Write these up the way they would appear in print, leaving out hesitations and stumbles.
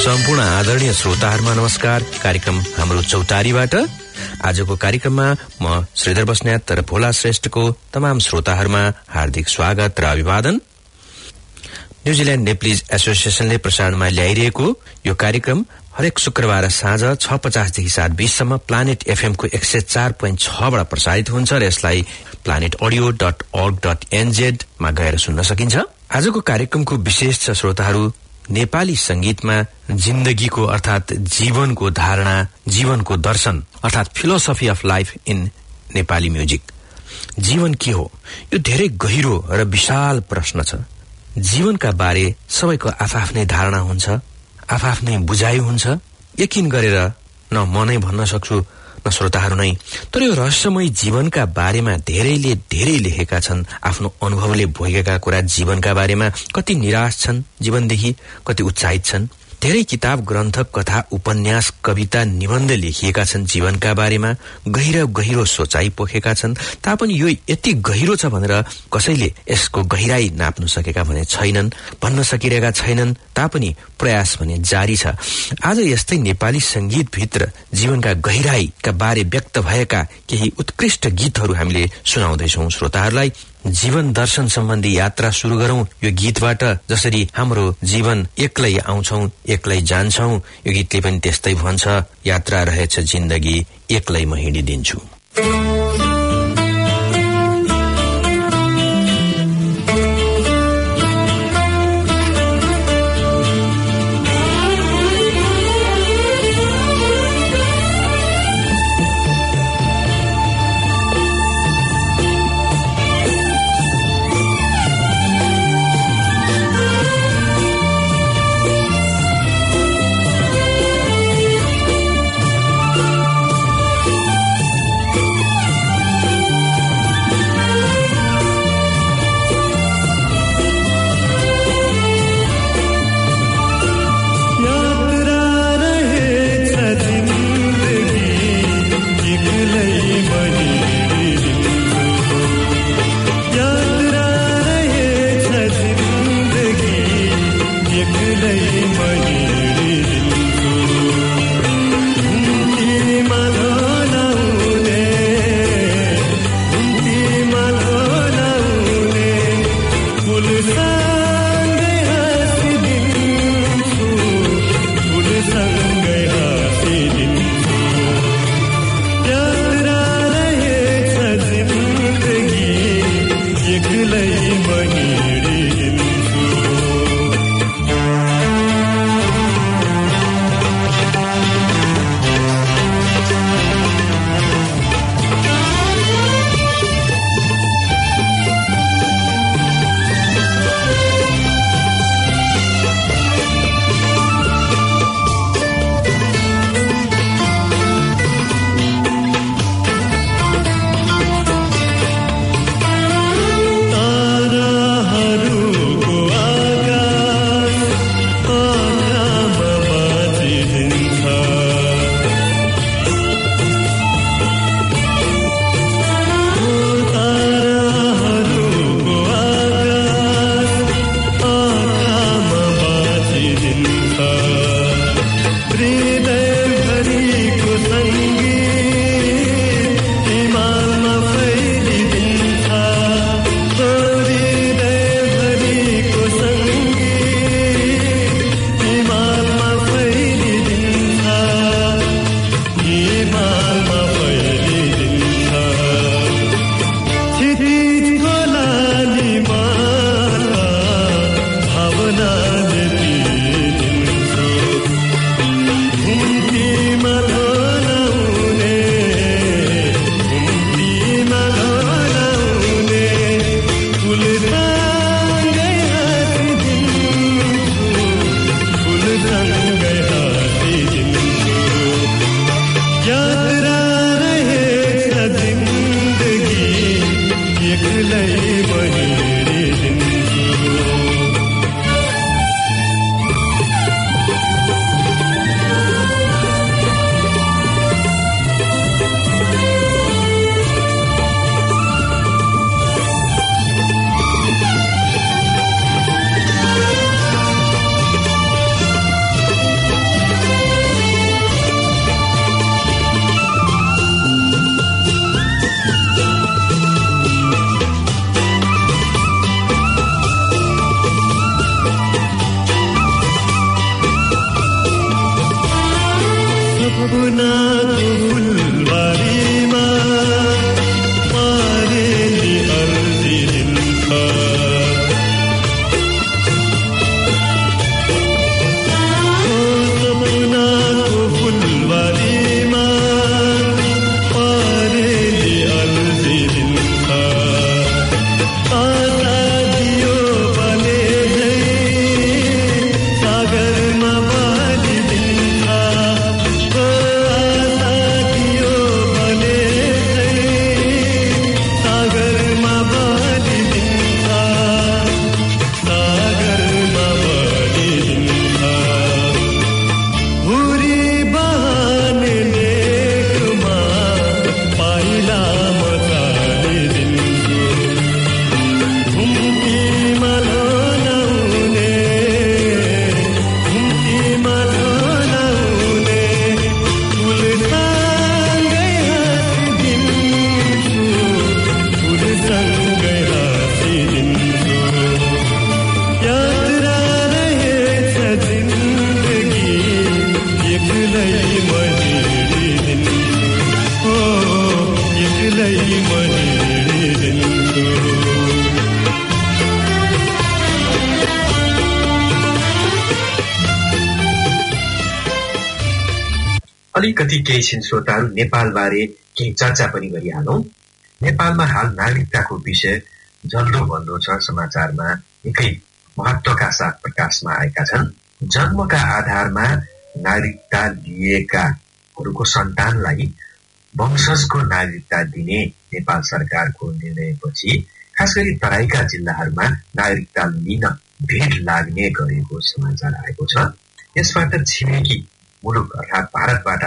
सम्पूर्ण आदरणीय श्रोताहरुमा नमस्कार। कार्यक्रम हाम्रो चौतारीबाट आजको कार्यक्रममा म श्रीधर बस्नेत र भोला श्रेष्ठको तमाम श्रोताहरुमा हार्दिक स्वागत र अभिवादन। न्यूजील्याण्ड नेप्लिज एसोसिएसनले प्रसारणमा ल्याइरहेको यो कार्यक्रम हरेक शुक्रबार साँझ 6:50 देखि 7:20 सम्म प्लानेट एफएम को 104.6 बाट प्रसारित हुन्छ र यसलाई planetaudio.org.nz मा गएर सुन्न सकिन्छ। आजको कार्यक्रमको विशेष छ श्रोताहरु नेपाली संगीतमा जिन्दगीको अर्थात जीवनको धारणा, जीवनको दर्शन अर्थात philosophy of life in Nepali music. जीवन के हो? यो धेरै गहिरो र विशाल प्रश्न छ। जीवनका बारे सबैको आफ्नै धारणा हुन्छ, आफ्नै बुझाइ हुन्छ। यकिन गरेर न म नै भन्न सक्छु न श्रोताहरु नै, तर यो रहस्यमय जीवनका बारेमा धेरैले धेरै लेखेका छन्। आफ्नो अनुभवले भोगेका कुरा जीवनका बारेमा कति निराश छन् जीवनदेखि, कति उत्साहित छन्। धेरै किताब, ग्रन्थ, कथा, उपन्यास, कविता, निबन्ध लेखिएका छन् जीवनका बारेमा। गहिरो सोचाइ पोखेका छन्। तापनि यो यति गहिरो छ भनेर कसैले यसको गहिराई नाप्नु सकेका भने छैनन्, भन्न सकिरहेका छैनन्। तापनि प्रयास भने जारी छ। आज यस्तै नेपाली संगीतभित्र जीवनका गहिराईका बारे व्यक्त भएका केही उत्कृष्ट गीतहरू हामीले सुनाउँदैछौं श्रोताहरूलाई। जीवन दर्शन सम्बन्धी यात्रा शुरू गरौं यो गीतबाट। जसरी हाम्रो जीवन एक्लै आउँछौं एक्लै जान्छौं, यो गीतले पनि त्यस्तै भन्छ। यात्रा रहेछ जिन्दगी, एक्लै म हिँडिदिन्छु। अलिकति केही छिन श्रोताहरू नेपालबारे केही चर्चा पनि गरिहालौं। नेपालमा हाल नागरिकताको विषय जल्दो बल्दो छ समाचारमा निकै महत्वका साथ प्रकाशमा आएका छन्। जन्मका आधारमा नागरिकता लिएकाहरूको सन्तानलाई वंशजको नागरिकता दिने नेपाल सरकारको निर्णयपछि खास गरी तराईका जिल्लाहरूमा नागरिकता लिन भीड लाग्ने गरेको समाचार आएको छ। यसबाट छिमेकी मुलुक अर्थात् भारतबाट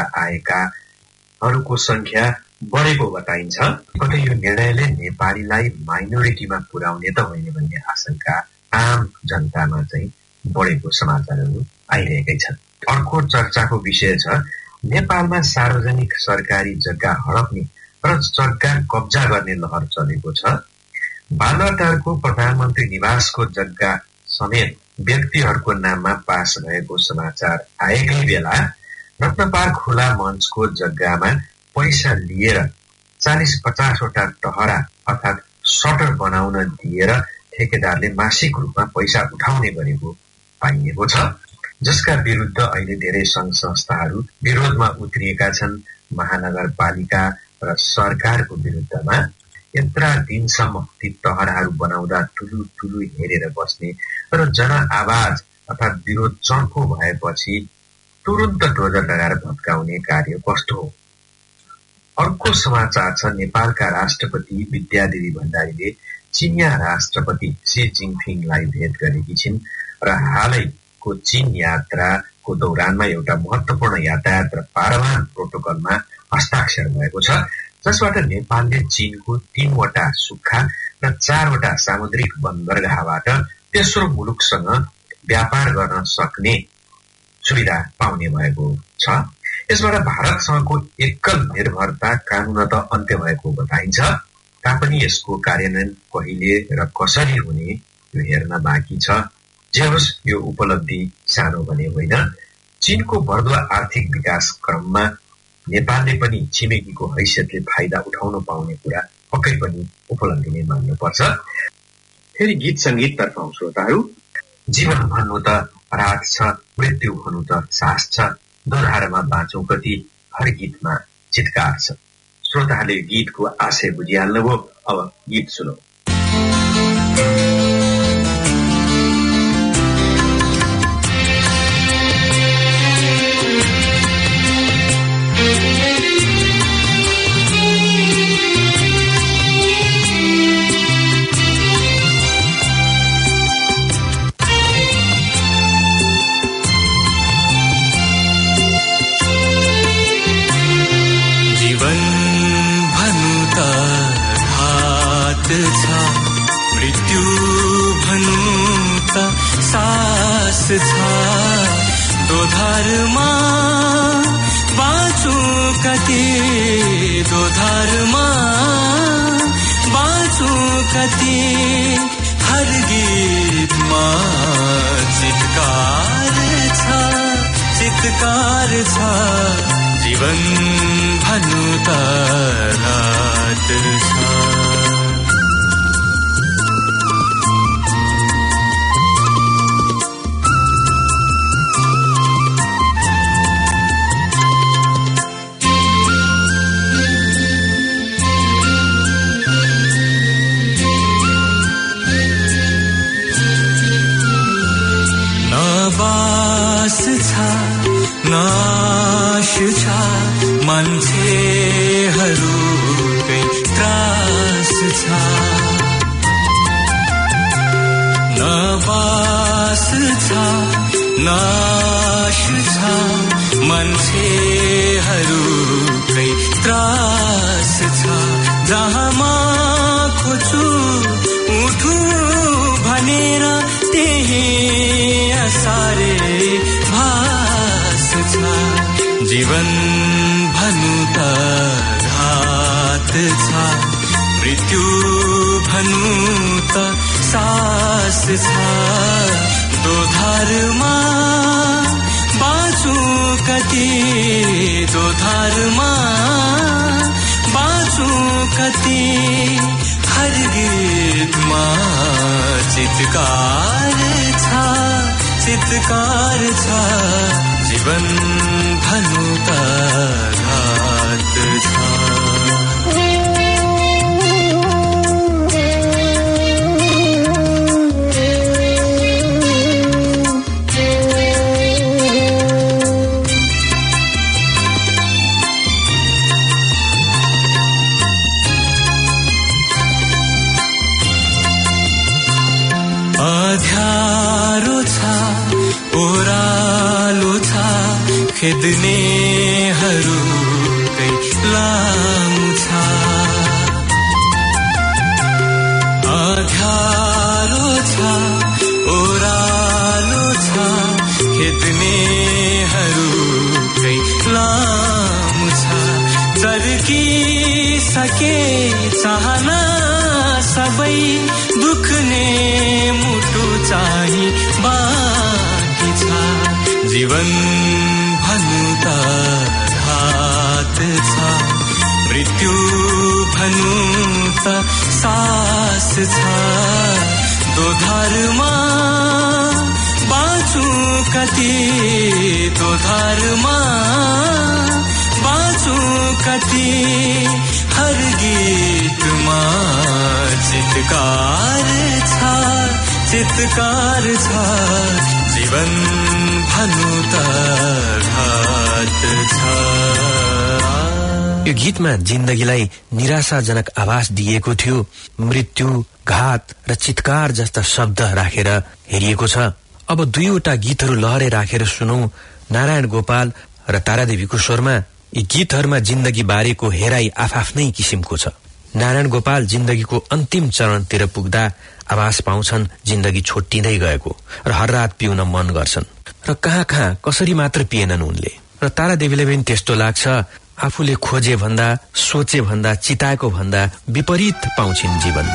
आएकाहरूको संख्या बढेको बताइन्छ। कतै यो निर्णयले नेपालीलाई माइनोरिटीमा पुर्याउने त होइन भन्ने आशंका आम जनतामा चाहिँ बढेको समाचारहरू आइरहेकै छन्। अर्को चर्चाको विषय छ नेपालमा सार्वजनिक सरकारी जग्गा हडप्ने र जग्गा कब्जा गर्ने लहर चलेको छ। बालुवाटारको प्रधानमन्त्री निवासको जग्गा समेत व्यक्तिहरूको नाममा पास भएको समाचार आएकै बेला रत्नपार खुला मञ्चको जग्गामा पैसा लिएर 40-50 वटा टहरा अर्थात् सटर बनाउन दिएर ठेकेदारले मासिक रूपमा पैसा उठाउने गरेको पाइएको छ, जसका विरुद्ध अहिले धेरै संघ संस्थाहरू विरोधमा उत्रिएका छन्। महानगरपालिका र सरकारको विरुद्धमा यत्रा दिनसम्म ती टहराहरू बनाउँदा ठुलो हेरेर बस्ने र जनआवाज अर्थात् विरोध चर्को भएपछि तुरुन्त डोजर लगाएर भत्काउने कार्य कस्तो हो। अर्को समाचार छ नेपालका राष्ट्रपति विद्यादेवी भण्डारीले चीनिया राष्ट्रपति सी जिनपिङलाई भेट गरेकी छिन् र हालैको चीन यात्राको दौरानमा एउटा महत्वपूर्ण यातायात र पारवान प्रोटोकलमा हस्ताक्षर भएको छ, जसबाट नेपालले चीनको 3 वटा सुक्खा र 4 वटा सामुद्रिक बन्दरगाहबाट तेस्रो मुलुकसँग व्यापार गर्न सक्ने सुविधा पाउने भएको छ। यसबाट भारतसँगको एकल निर्भरता कानूनत अन्त्य भएको बताइन्छ। तापनि यसको कार्यान्वयन कहिले र कसरी हुने यो हेर्न बाँकी छ। जे होस् यो उपलब्धि सानो भने होइन। चीनको बढ्दो आर्थिक विकास क्रममा नेपालले पनि छिमेकीको हैसियतले फाइदा उठाउन पाउने कुरा पक्कै पनि उपलब्धि नै मान्नुपर्छ। फेरि गीत संगीततर्फ श्रोताहरू। जीवन भन्नु त अपराध छ, मृत्यु भन्नु त सास छ, दोधारमा बाँचौं कति, हर गीतमा चित्कार छ। श्रोताहरूले गीतको आशय बुझिहाल्नुभयो। अब गीत सुनौ। मृत्यु भनु त सास छ, दोधारमा बाँचु कति, दोधारमा बाँचु कति, हर गीतमा चित्कार छ, चित्कार छ। जीवन भनु त रात छ। बास छ, नाश छ, मान्छेहरूकै त्रास छ। न बास छ, नाश छ, मान्छेहरूकै त्रास छ। जहाँमा खोज्छु उठु भनेर त्यही सारे भास छ। जीवन भनु त घात छ, मृत्यु भनु त सास छ। दोधारमा बाँचु कति, दोधारमा बाँचु कति, हर गीतमा चित्कार छ, चित्कार छ। जीवन भनु त अध्यारो छ ओरालो छ खेद्नेहरूकै लामो छ अध्यारो छ ओरालो छ खेद्नेहरूकै लामो छ चर्किसके चाहना सबै दुख्ने मुटु चाहिँ बाँकी छ जीवन भन्नु त घात छ मृत्यु भन्नु त सास छ दोधारमा बाँचु कति दोधारमा बाँचु कति हर गीतमा चित्कार छ जीवन भन्नु त घात छ। यो गीतमा जिन्दगीलाई निराशाजनक आभास दिएको थियो। मृत्यु, घात र चित्कार जस्ता शब्द राखेर हेरिएको छ। अब दुईवटा गीतहरू लहरै राखेर सुनौ नारायण गोपाल र तारादेवीको स्वरमा। यी गीतहरूमा जिन्दगी बारेको हेराई आफ्नै किसिमको छ। नारायण गोपाल जिन्दगीको अन्तिम चरणतिर पुग्दा आभास पाउँछन् जिन्दगी छोटिँदै गएको र हर रात पिउन मन गर्छन् र कहाँ कसरी मात्र पिएनन् उनले। र तारादेवीले पनि त्यस्तो लाग्छ, आफूले खोजे भन्दा, सोचे भन्दा, चिताएको भन्दा विपरीत पाउँछिन् जीवन।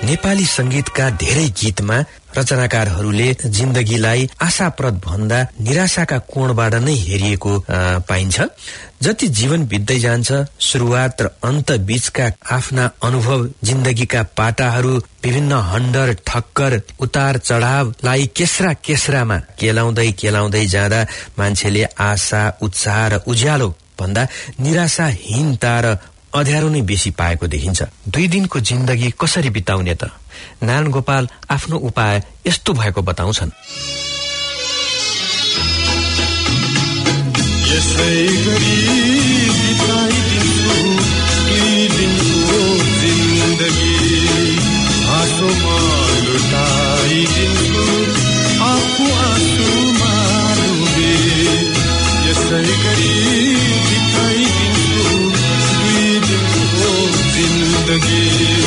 नेपाली संगीतका धेरै गीतमा रचनाकारहरूले जिन्दगीलाई आशाप्रद भन्दा निराशाका कोणबाट नै हेरिएको पाइन्छ। जति जीवन बित्दै जान्छ, सुरुवात र अन्त बीचका आफ्ना अनुभव, जिन्दगीका पाटाहरू, विभिन्न हन्डर ठक्कर, उतार चढावलाई केस्रा केस्रामा केलाउँदै जाँदा मान्छेले आशा, उत्साह र उज्यालो भन्दा निराशाहीनता र अँध्यारो नै बेसी पाएको देखिन्छ। 2 दिनको जिन्दगी कसरी बिताउने त? नारायण गोपाल आफ्नो उपाय यस्तो भएको बताउँछन्। यसै गरी बिताइदिन्छु 2 दिनको जिन्दगी, आँसुमा लुटाइदिन्छु आफू आँसुमा डुबे। यसै गरी बिताइदिन्छु 2 दिनको जिन्दगी।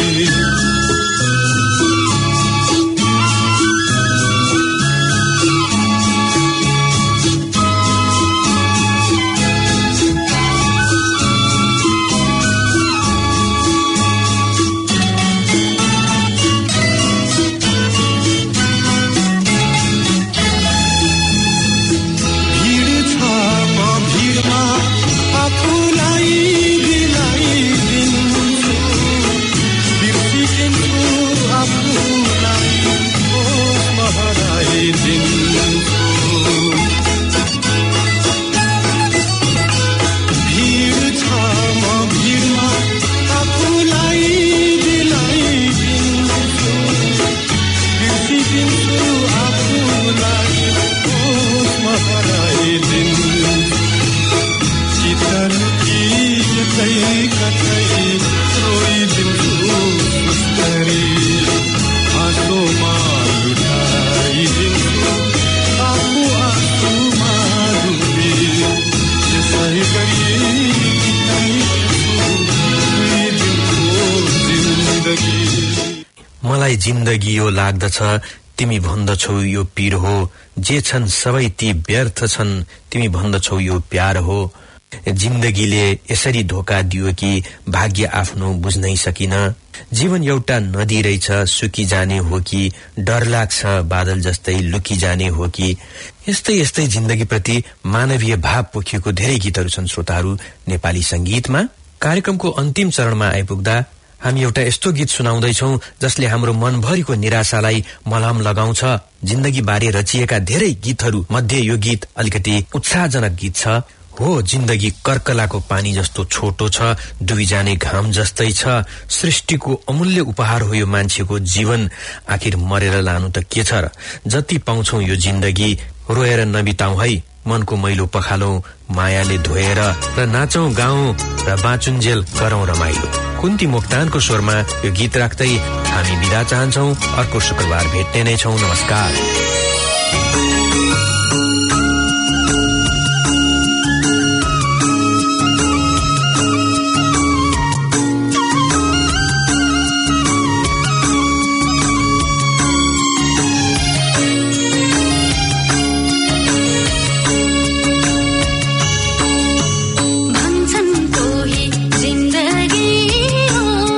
मलाई जिन्दगी यो लाग्दछ, तिमी भन्दछौ यो पीर हो, जे छन् सबै ती व्यर्थ छन्, तिमी भन्दछौ यो प्यार हो। जिन्दगीले यसरी धोका दियो कि भाग्य आफ्नो बुझ्नै सकिन। जीवन एउटा नदी रहेछ, सुकी जाने हो कि डर लाग्छ बादल जस्तै लुकी जाने हो कि। यस्तै यस्तै जिन्दगीप्रति मानवीय भाव पोखिएको धेरै गीतहरू छन् श्रोताहरू नेपाली संगीतमा। कार्यक्रमको अन्तिम चरणमा आइपुग्दा हामी एउटा यस्तो गीत सुनाउँदैछौं जसले हाम्रो मनभरिको निराशालाई मलहम लगाउँछ। जिन्दगी बारे रचिएका धेरै गीतहरू मध्ये यो गीत अलिकति उत्साहजनक गीत छ। हो जिन्दगी कर्कलाको पानी जस्तो छोटो छ, डुबी जाने घाम जस्तै छ, सृष्टिको अमूल्य उपहार हो यो मान्छेको जीवन, आखिर मरेर लानु त के छ र। जति पाउँछौ यो जिन्दगी रोएर नबिताऊ है, मनको मैलो पखालौं मायाले धोएर, र नाचौं गाउँ र बाँचुन्जेल गरौं रमाइलो। कुन्ती मोक्तानको स्वरमा यो गीत राख्दै हामी बिदा चाहन्छौ। अर्को शुक्रबार भेट्ने नै छौं। नमस्कार।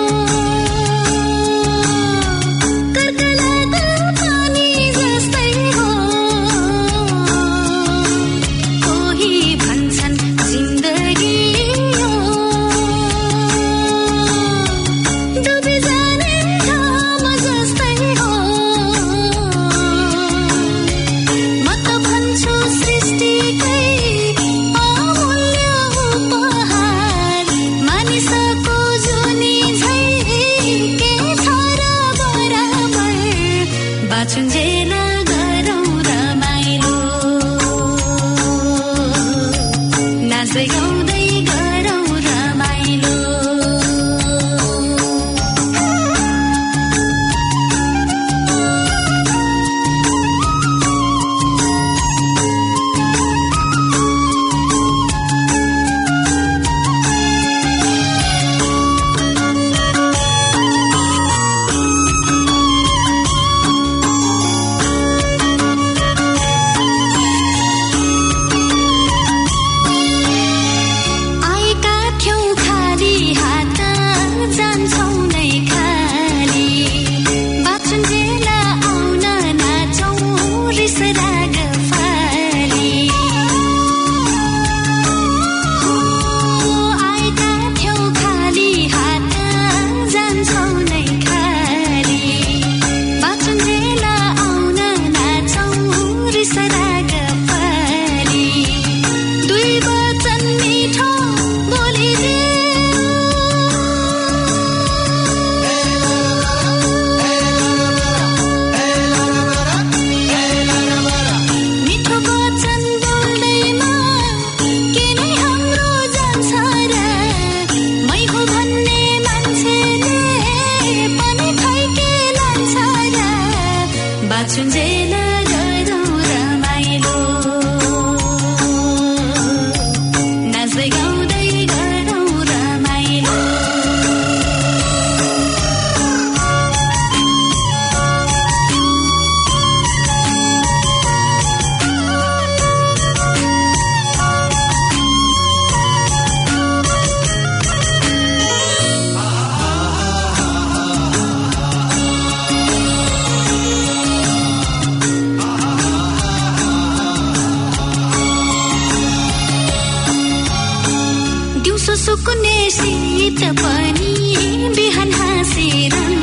कर्कलाको पानी जस्तै नाच्दै गाउँदै गरौँ रमाइलो। सुकुने शीत पनि बिहान हाँसेर